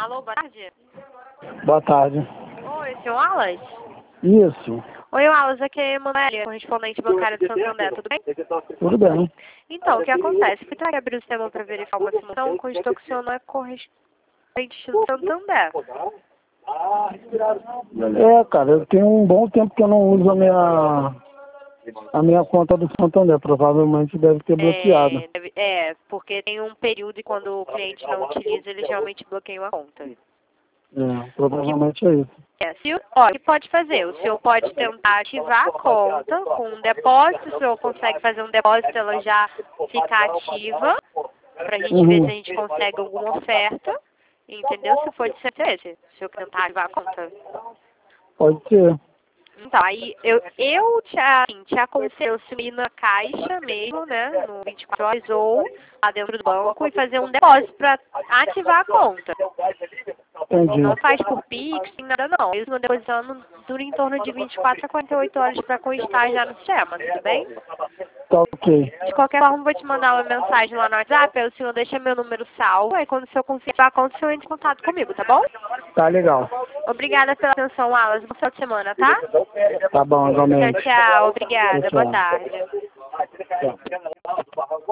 Alô, boa tarde. Boa tarde. Oi, senhor Wallace? Isso. Oi, Wallace, aqui é a Emanuele, correspondente bancária do Santander, tudo bem? Tudo bem. Então, o que acontece? Fui tentar abrir o sistema para verificar uma simulação, constou que o senhor não é correspondente do Santander. Cara, eu tenho um bom tempo que eu não uso a minha conta do Santander. Provavelmente deve ter bloqueado. Porque tem um período e quando o cliente não utiliza, eles realmente bloqueiam a conta. Provavelmente é isso. O que pode fazer? O senhor pode tentar ativar a conta com um depósito, o senhor consegue fazer um depósito, ela já fica ativa, pra gente ver se a gente consegue alguma oferta, entendeu? Se for de seu interesse, se eu tentar ativar a conta. Pode ser. Então, aí eu te aconselho ir na caixa mesmo, né, no 24 horas ou lá dentro do banco e fazer um depósito para ativar a conta. Entendi. Não faz por Pix, nem nada não. Mesmo depositando dura em torno de 24 a 48 horas para constar já no sistema, tudo bem? Tá ok. De qualquer forma, vou te mandar uma mensagem lá no WhatsApp, aí o senhor deixa meu número salvo, aí quando o senhor confirmar a conta, o senhor entra em contato comigo, tá bom? Tá legal. Obrigada pela atenção, Wallace. Boa final de semana, tá? Tá bom, igualmente. Tchau, tchau. Obrigada. Tchau, Boa tchau. tarde. Tchau.